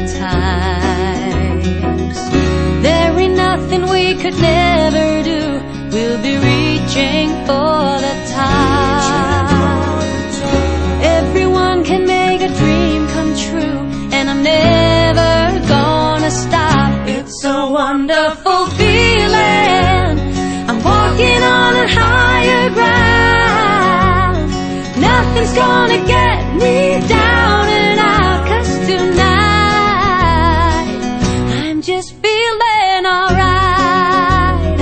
times. There ain't nothing we could never do. We'll be reaching for the top. Everyone can make a dream come true, and I'm never gonna stop. It's a wonderful feeling. I'm walking on a higher ground. Nothing's gonna get me down and out, 'cause tonight I'm just feeling alright.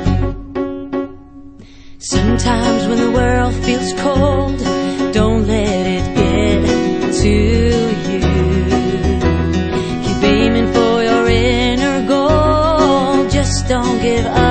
Sometimes when the world feels cold, don't let it get to you. Keep aiming for your inner goal. Just don't give up.